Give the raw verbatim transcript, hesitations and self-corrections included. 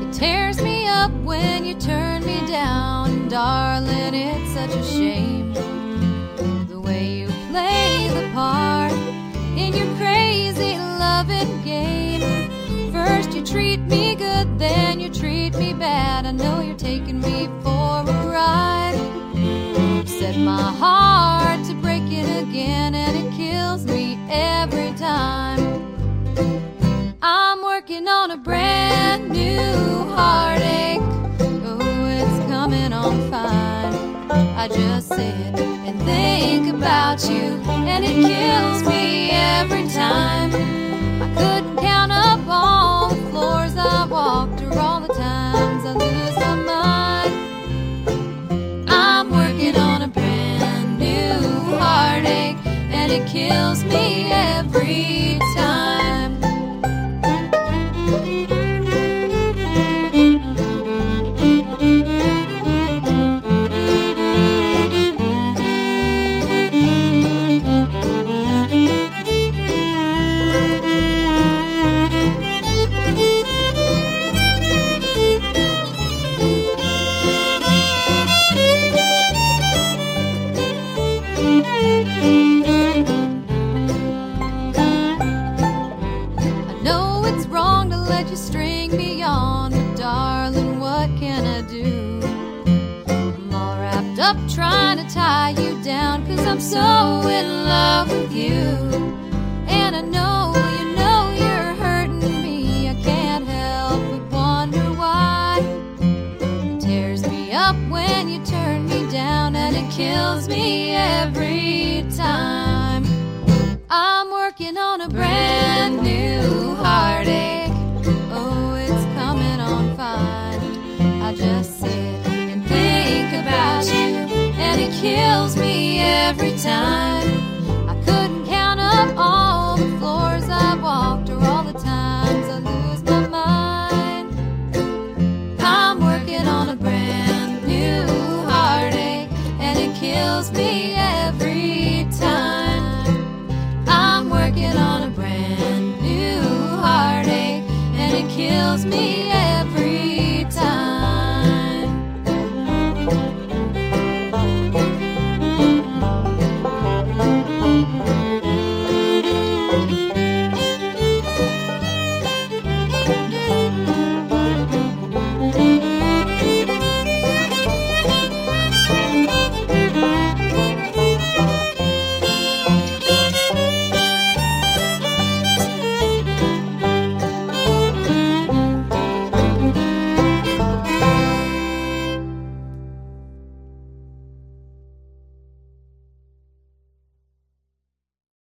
It tears me up when you turn me down. Darling, it's such a shame, the way you play the part in your crazy loving game. First you treat me good, then you treat me bad. I know you're taking me for a ride. You set my heart to breaking again, and it kills me every time. I'm working on a brand new heartache. Oh, it's coming on fine. I just sit and think about you, and it kills me every time. I couldn't count up all the floors I walked, or all the times I lose my mind. I'm working on a brand new heartache, and it kills me every time. String me on, but darling, what can I do? I'm all wrapped up trying to tie you down, 'cause I'm so in love with you. And I know, you know you're hurting me. I can't help but wonder why. It tears me up when you turn me down, and it kills me every time. I'm working on a brand new heartache. I just sit and think about you, and it kills me every time.